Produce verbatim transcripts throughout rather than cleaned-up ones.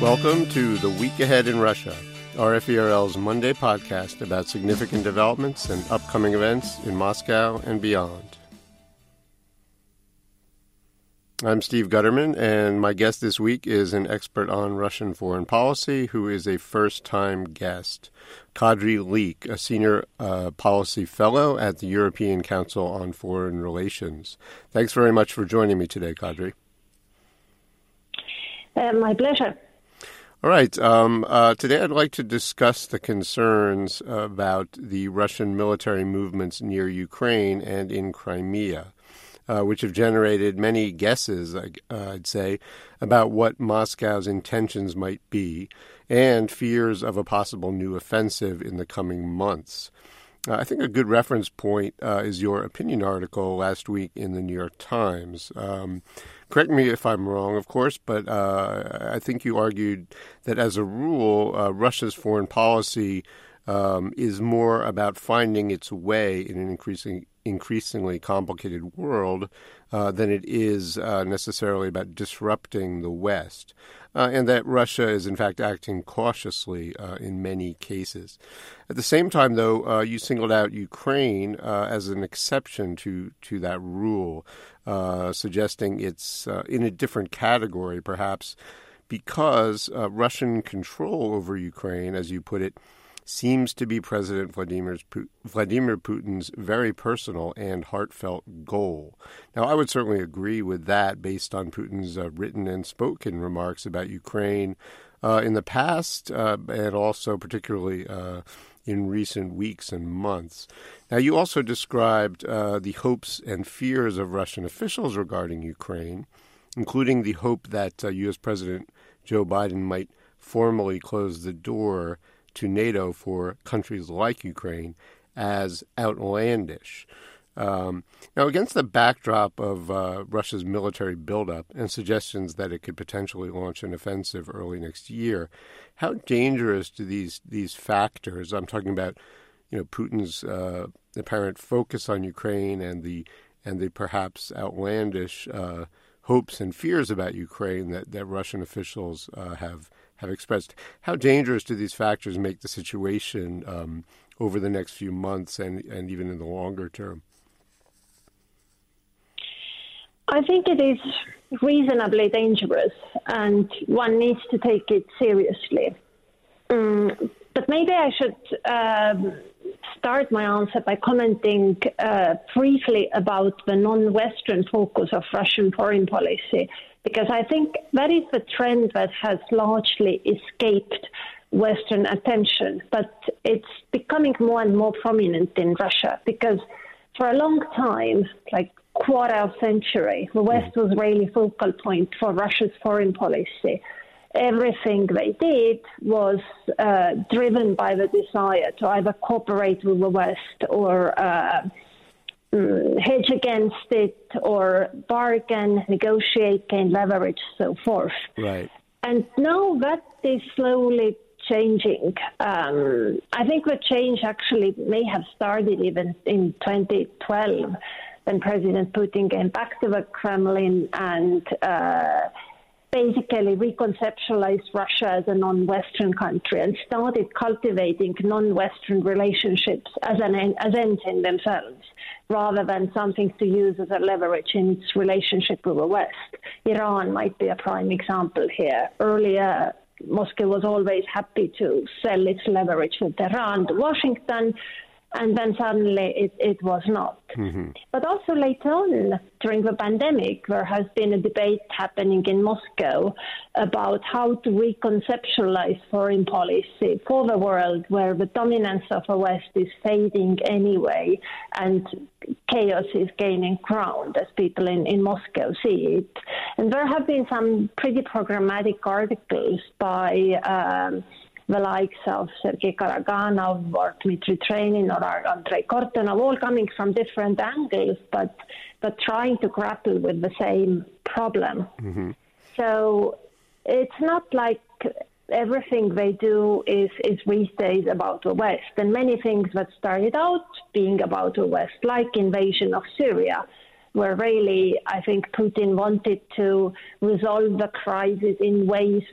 Welcome to The Week Ahead in Russia, R F E R L's Monday podcast about significant developments and upcoming events in Moscow and beyond. I'm Steve Gutterman, and my guest this week is an expert on Russian foreign policy who is a first-time guest, Kadri Liik, a senior uh, policy fellow at the European Council on Foreign Relations. Thanks very much for joining me today, Kadri. Uh, my pleasure. All right. Um, uh, today I'd like to discuss the concerns about the Russian military movements near Ukraine and in Crimea, uh, which have generated many guesses, uh, I'd say, about what Moscow's intentions might be and fears of a possible new offensive in the coming months. Uh, I think a good reference point uh, is your opinion article last week in the New York Times. Um, correct me if I'm wrong, of course, but uh, I think you argued that as a rule, uh, Russia's foreign policy um, is more about finding its way in an increasing, increasingly complicated world uh, than it is uh, necessarily about disrupting the West. Uh, and that Russia is, in fact, acting cautiously uh, in many cases. At the same time, though, uh, you singled out Ukraine uh, as an exception to, to that rule, uh, suggesting it's uh, in a different category, perhaps, because uh, Russian control over Ukraine, as you put it, seems to be President Vladimir Vladimir Putin's very personal and heartfelt goal. Now, I would certainly agree with that based on Putin's uh, written and spoken remarks about Ukraine uh, in the past uh, and also particularly uh, in recent weeks and months. Now, you also described uh, the hopes and fears of Russian officials regarding Ukraine, including the hope that uh, U S President Joe Biden might formally close the door to NATO for countries like Ukraine as outlandish. Um, now, against the backdrop of uh, Russia's military buildup and suggestions that it could potentially launch an offensive early next year, how dangerous do these these factors, I'm talking about, you know, Putin's uh, apparent focus on Ukraine and the and the perhaps outlandish uh, hopes and fears about Ukraine that, that Russian officials uh, have have expressed. How dangerous do these factors make the situation um, over the next few months and, and even in the longer term? I think it is reasonably dangerous, and one needs to take it seriously. Um, but maybe I should um, start my answer by commenting uh, briefly about the non-Western focus of Russian foreign policy, because I think that is the trend that has largely escaped Western attention, but it's becoming more and more prominent in Russia, because for a long time, like quarter of century, the West was really focal point for Russia's foreign policy. Everything they did was uh, driven by the desire to either cooperate with the West or uh, hedge against it or bargain, negotiate, gain leverage, so forth. Right. And now that is slowly changing. Um, I think the change actually may have started even in twenty twelve when President Putin came back to the Kremlin and uh, basically reconceptualized Russia as a non-Western country and started cultivating non-Western relationships as an end, as ends in themselves, rather than something to use as a leverage in its relationship with the West. Iran might be a prime example here. Earlier, Moscow was always happy to sell its leverage with Tehran to Washington, and then suddenly it, it was not. Mm-hmm. But also later on, during the pandemic, there has been a debate happening in Moscow about how to reconceptualize foreign policy for the world where the dominance of the West is fading anyway and chaos is gaining ground, as people in, in Moscow see it. And there have been some pretty programmatic articles by um, the likes of Sergei Karaganov or Dmitry Trenin or Andrei Kortunov, all coming from different angles, but but trying to grapple with the same problem. Mm-hmm. So it's not like everything they do is, is these days about the West. And many things that started out being about the West, like invasion of Syria, where really I think Putin wanted to resolve the crisis in ways that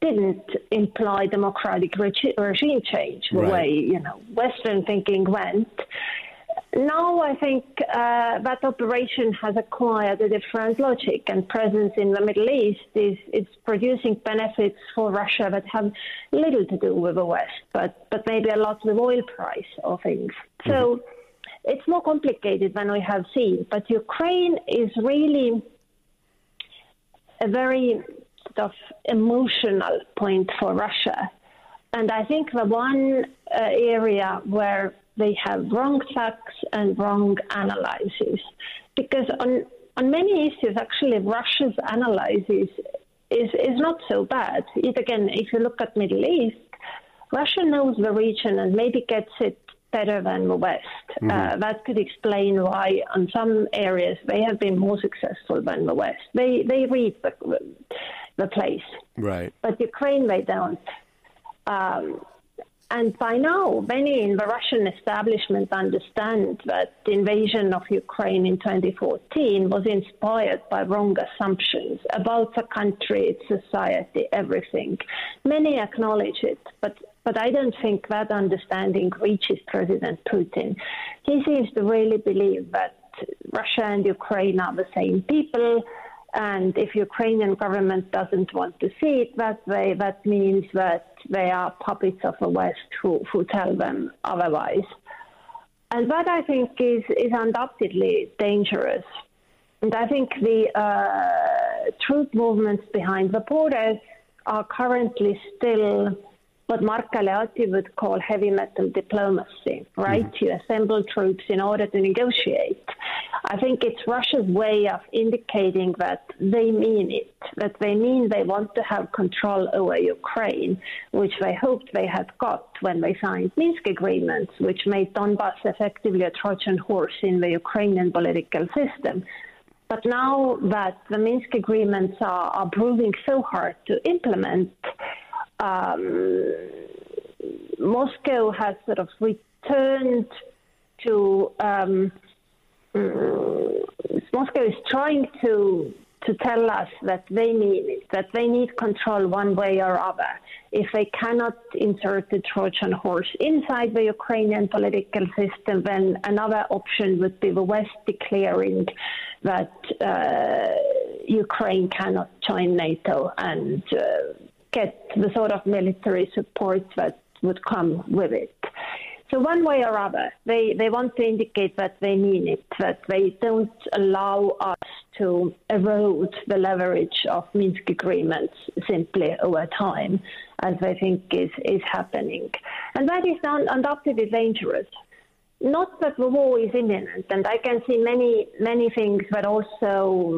didn't imply democratic regi- regime change the right. way, you know, Western thinking went. Now I think uh, that operation has acquired a different logic, and presence in the Middle East is it's producing benefits for Russia that have little to do with the West, but, but maybe a lot with oil price or things. Mm-hmm. So it's more complicated than we have seen, but Ukraine is really a very sort of emotional point for Russia. And I think the one uh, area where they have wrong facts and wrong analyses, because on on many issues, actually, Russia's analysis is, is not so bad. It, again, if you look at Middle East, Russia knows the region and maybe gets it better than the West. Mm-hmm. Uh, that could explain why on some areas they have been more successful than the West. They they read the, the place. Right. But Ukraine, they don't. Um, and by now, many in the Russian establishment understand that the invasion of Ukraine in twenty fourteen was inspired by wrong assumptions about the country, its society, everything. Many acknowledge it, but But I don't think that understanding reaches President Putin. He seems to really believe that Russia and Ukraine are the same people, and if Ukrainian government doesn't want to see it that way, that means that they are puppets of the West who, who tell them otherwise. And that, I think, is, is undoubtedly dangerous. And I think the uh, troop movements behind the borders are currently still what Mark Galeotti would call heavy metal diplomacy, right? Mm-hmm. You assemble troops in order to negotiate. I think it's Russia's way of indicating that they mean it, that they mean they want to have control over Ukraine, which they hoped they had got when they signed Minsk agreements, which made Donbass effectively a Trojan horse in the Ukrainian political system. But now that the Minsk agreements are, are proving so hard to implement, Um, Moscow has sort of returned to, um, Moscow is trying to to tell us that they mean it, that they need control one way or other. If they cannot insert the Trojan horse inside the Ukrainian political system, then another option would be the West declaring that uh, Ukraine cannot join NATO and uh, get the sort of military support that would come with it. So one way or other, they, they want to indicate that they mean it, that they don't allow us to erode the leverage of Minsk agreements simply over time, as I think is, is happening. And that is undoubtedly dangerous. Not that the war is imminent, and I can see many, many things that also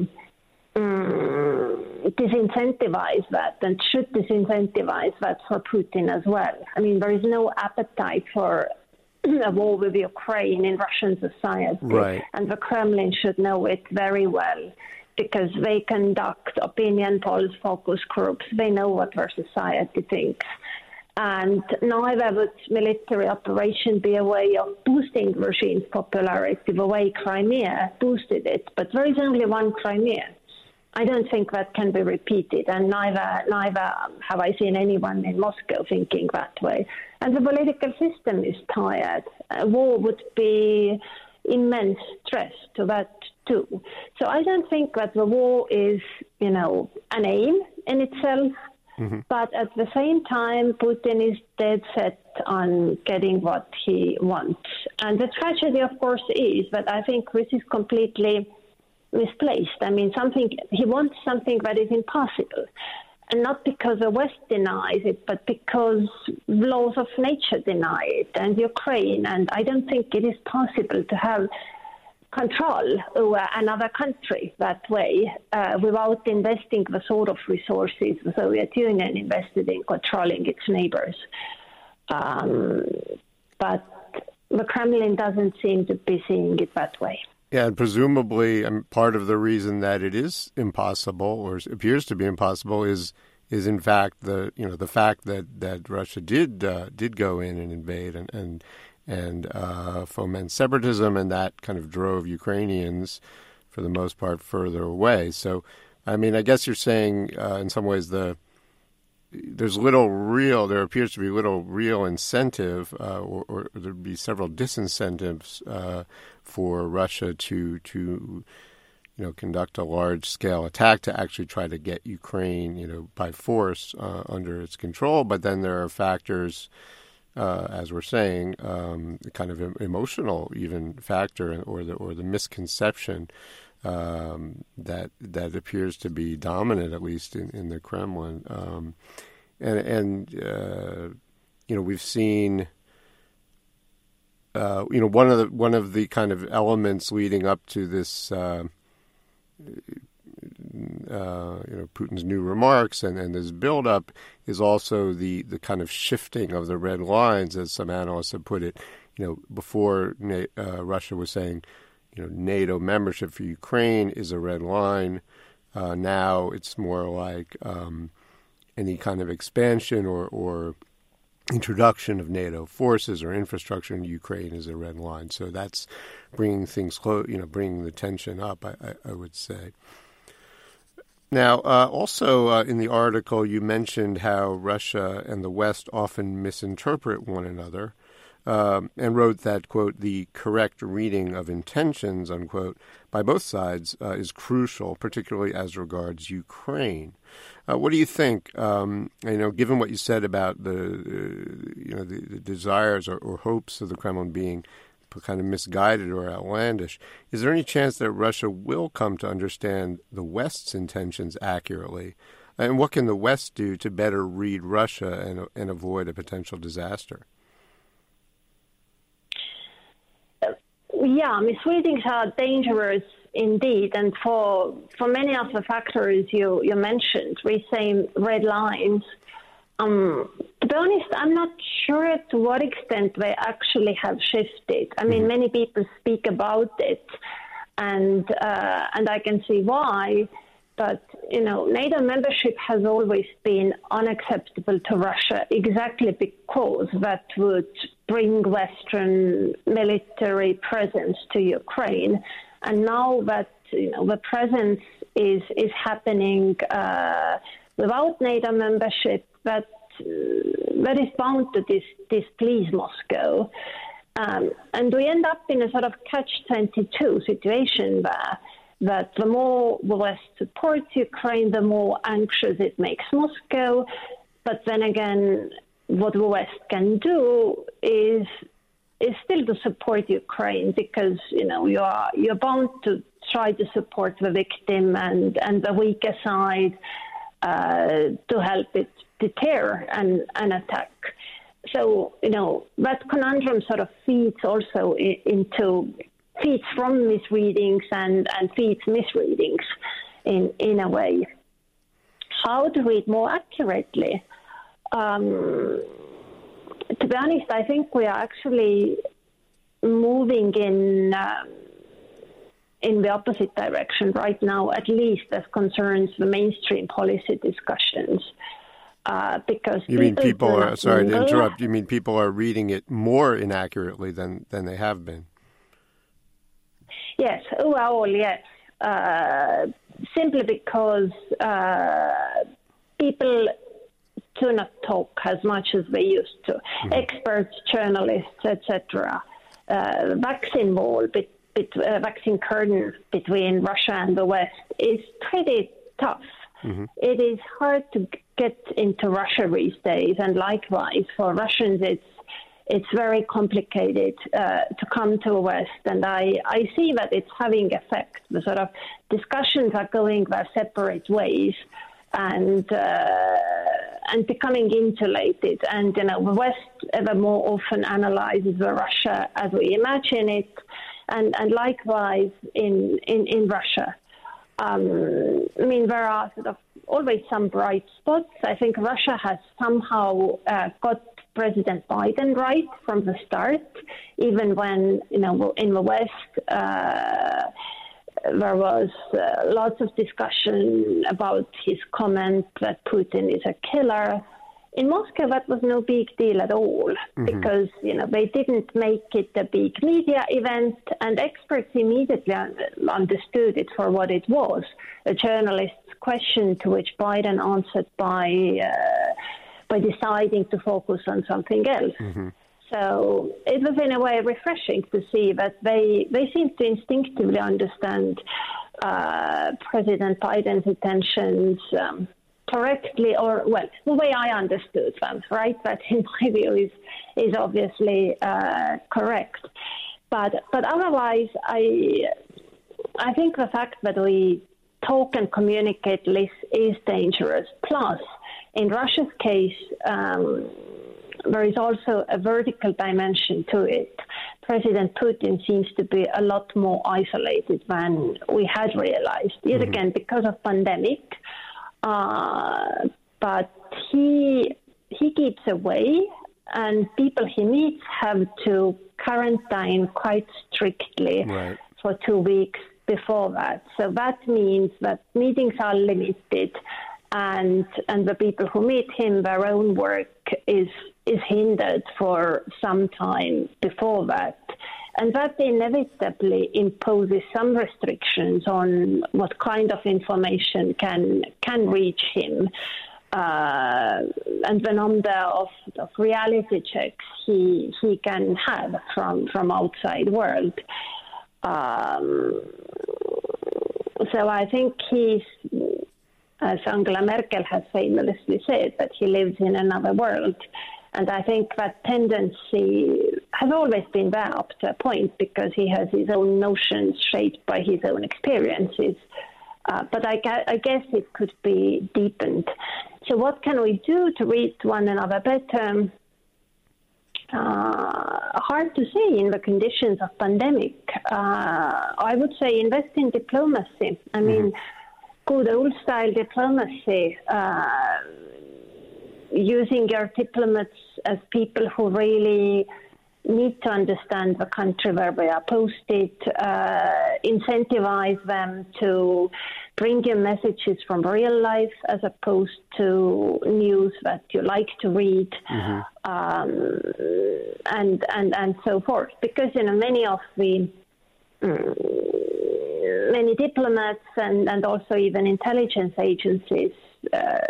Um, disincentivize that and should disincentivize that for Putin as well. I mean, there is no appetite for a war with Ukraine in Russian society. Right. And the Kremlin should know it very well because they conduct opinion polls, focus groups. They know what their society thinks. And neither would military operation be a way of boosting the regime's popularity the way Crimea boosted it. But there is only one Crimea. I don't think that can be repeated, and neither neither have I seen anyone in Moscow thinking that way. And the political system is tired. A war would be immense stress to that too. So I don't think that the war is, you know, an aim in itself, mm-hmm. but at the same time, Putin is dead set on getting what he wants. And the tragedy, of course, is that I think this is completely misplaced. I mean, something he wants something that is impossible, and not because the West denies it, but because laws of nature deny it, and Ukraine. And I don't think it is possible to have control over another country that way uh, without investing the sort of resources the Soviet Union invested in controlling its neighbors. Um, but the Kremlin doesn't seem to be seeing it that way. Yeah, and presumably um, part of the reason that it is impossible, or appears to be impossible, is is in fact the you know the fact that, that Russia did uh, did go in and invade and and and uh, foment separatism, and that kind of drove Ukrainians, for the most part, further away. So, I mean, I guess you're saying uh, in some ways the there's little real, there appears to be little real incentive, uh, or, or there'd be several disincentives uh, for Russia to to you know conduct a large scale attack to actually try to get Ukraine, you know, by force uh, under its control. But then there are factors, uh, as we're saying, um, kind of emotional even factor, or the or the misconception um, that that appears to be dominant, at least in, in the Kremlin. Um, and and uh, you know, we've seen. Uh, you know, one of the one of the kind of elements leading up to this, uh, uh, you know, Putin's new remarks and, and this buildup is also the, the kind of shifting of the red lines, as some analysts have put it. You know, before uh, Russia was saying, you know, NATO membership for Ukraine is a red line. Uh, now it's more like um, any kind of expansion or, or introduction of NATO forces or infrastructure in Ukraine is a red line. So that's bringing things close, you know, bringing the tension up, I, I, I would say. Now, uh, also uh, in the article, you mentioned how Russia and the West often misinterpret one another, um, and wrote that, quote, the correct reading of intentions, unquote, by both sides uh, is crucial, particularly as regards Ukraine. Uh, what do you think? Um, you know, given what you said about the, uh, you know, the, the desires or, or hopes of the Kremlin being kind of misguided or outlandish, is there any chance that Russia will come to understand the West's intentions accurately? And what can the West do to better read Russia and, and avoid a potential disaster? Yeah, misreadings are dangerous indeed, and for for many of the factors you, you mentioned, we say red lines. Um, to be honest, I'm not sure to what extent they actually have shifted. I mean, many people speak about it, and uh, and I can see why. But, you know, NATO membership has always been unacceptable to Russia exactly because that would bring Western military presence to Ukraine. And now that, you know, the presence is, is happening uh, without NATO membership, that, uh, that is bound to dis- displease Moscow. Um, and we end up in a sort of catch twenty-two situation where that the more the West supports Ukraine, the more anxious it makes Moscow. But then again, what the West can do is is still to support Ukraine because, you know, you are you're bound to try to support the victim and, and the weaker side uh, to help it deter an, an attack. So, you know, that conundrum sort of feeds also I- into feeds from misreadings and, and feeds misreadings in, in a way. How to read more accurately? Um, to be honest, I think we are actually moving in uh, in the opposite direction right now, at least as concerns the mainstream policy discussions. Uh, because you mean people are, sorry mingle. to interrupt, you mean people are reading it more inaccurately than, than they have been? Yes, overall, yes. Uh, simply because uh, people do not talk as much as they used to. Mm-hmm. Experts, journalists, et cetera. Uh, vaccine wall, bit, bit, uh, vaccine curtain between Russia and the West is pretty tough. Mm-hmm. It is hard to get into Russia these days, and likewise for Russians, it's it's very complicated uh, to come to the West, and I, I see that it's having effect. The sort of discussions are going their separate ways, and uh, and becoming insulated. And you know, the West ever more often analyzes the Russia as we imagine it, and, and likewise in in, in Russia. Um, I mean, there are sort of always some bright spots. I think Russia has somehow uh, got President Biden right from the start, even when, you know, in the West uh, there was uh, lots of discussion about his comment that Putin is a killer. in Moscow, that was no big deal at all mm-hmm. because, you know, they didn't make it a big media event, and experts immediately understood it for what it was, a journalist's question to which Biden answered by uh, by deciding to focus on something else. Mm-hmm. So it was in a way refreshing to see that they, they seem to instinctively understand uh, President Biden's intentions um, correctly, or, well, the way I understood them, right? That in my view is is obviously uh, correct. But but otherwise, I I think the fact that we talk and communicate less is dangerous. Plus, in Russia's case, um, there is also a vertical dimension to it. President Putin seems to be a lot more isolated than we had realized, yet mm-hmm. again, because of pandemic. Uh, but he he keeps away, and people he meets have to quarantine quite strictly right. for two weeks before that. So that means that meetings are limited, and and the people who meet him, their own work is is hindered for some time before that. And that inevitably imposes some restrictions on what kind of information can can reach him, uh, and the number of, of reality checks he he can have from from outside world. Um, so I think he's, as Angela Merkel has famously said, that he lives in another world. And I think that tendency has always been there up to a point, because he has his own notions shaped by his own experiences. Uh, but I, I guess it could be deepened. So what can we do to read one another better? Uh, hard to say in the conditions of pandemic. Uh, I would say invest in diplomacy. I mean, mm-hmm. good old-style diplomacy, uh, using your diplomats as people who really need to understand the country where they are posted, uh, incentivize them to bring you messages from real life as opposed to news that you like to read, mm-hmm. um, and and and so forth. Because, you know, many of the um, many diplomats and, and also even intelligence agencies, uh,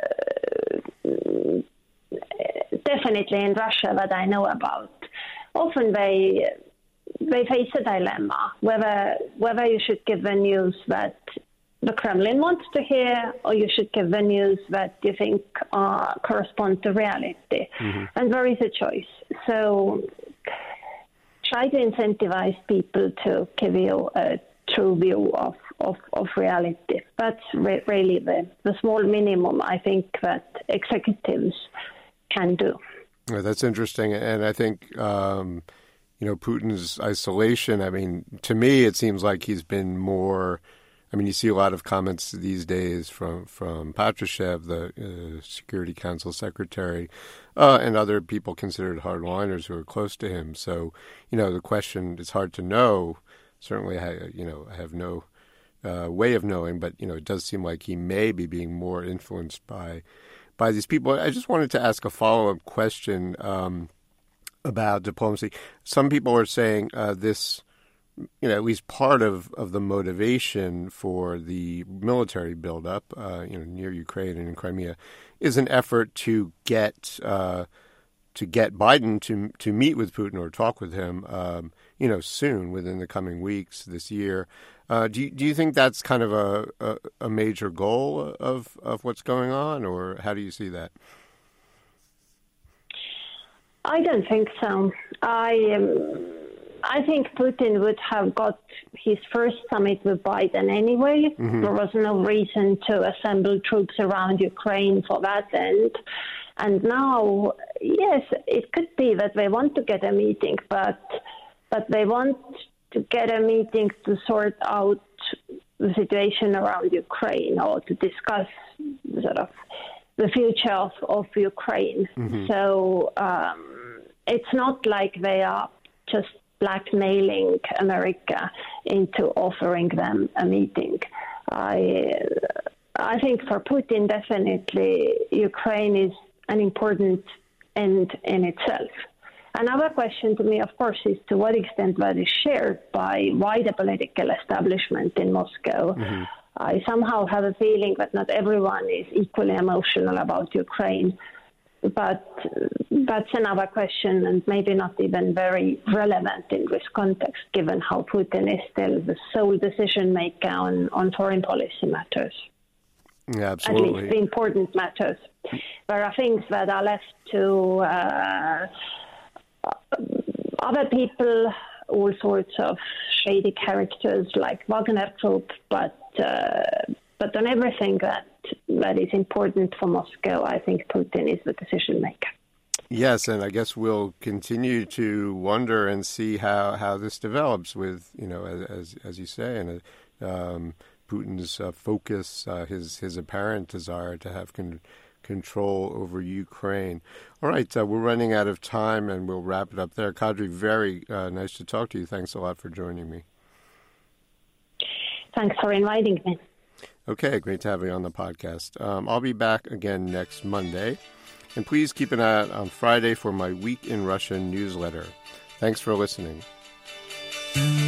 definitely in Russia that I know about, often they they face a dilemma whether whether you should give the news that the Kremlin wants to hear, or you should give the news that you think uh, correspond to reality. Mm-hmm. And there is a choice. So try to incentivize people to give you a true view of, of, of reality. That's re- really the, the small minimum I think that executives can do. Yeah, that's interesting. And I think, um, you know, Putin's isolation, I mean, to me, it seems like he's been more, I mean, you see a lot of comments these days from, from Patrushev, the uh, Security Council Secretary, uh, and other people considered hardliners who are close to him. So, you know, the question, it's hard to know. Certainly, I, you know, I have no uh, way of knowing, but, you know, it does seem like he may be being more influenced by by these people. I just wanted to ask a follow-up question um, about diplomacy. Some people are saying uh, this, you know, at least part of, of the motivation for the military buildup, uh, you know, near Ukraine and in Crimea, is an effort to get uh, to get Biden to to meet with Putin or talk with him, um, you know, soon, within the coming weeks this year. Uh, do you, do you think that's kind of a, a, a major goal of, of what's going on, or how do you see that? I don't think so. I um, I think Putin would have got his first summit with Biden anyway. Mm-hmm. There was no reason to assemble troops around Ukraine for that end. And now, yes, it could be that they want to get a meeting, but but they want to get a meeting to sort out the situation around Ukraine, or to discuss sort of the future of, of Ukraine. Mm-hmm. So um, it's not like they are just blackmailing America into offering them a meeting. I I think for Putin, definitely Ukraine is an important end in itself. Another question to me, of course, is to what extent that is shared by wider political establishment in Moscow. Mm-hmm. I somehow have a feeling that not everyone is equally emotional about Ukraine, but that's another question and maybe not even very relevant in this context, given how Putin is still the sole decision maker on, on foreign policy matters. Yeah, absolutely. At least the important matters. There are things that are left to uh, other people, all sorts of shady characters like Wagner Group, but uh, but on everything that that is important for Moscow, I think Putin is the decision maker. Yes, and I guess we'll continue to wonder and see how, how this develops with, you know, as as you say, and um, Putin's uh, focus, uh, his his apparent desire to have con- control over Ukraine. All right, uh, we're running out of time, and we'll wrap it up there. Kadri, very uh, nice to talk to you. Thanks a lot for joining me. Thanks for inviting me. Okay, great to have you on the podcast. Um, I'll be back again next Monday. And please keep an eye out on Friday for my Week in Russia newsletter. Thanks for listening.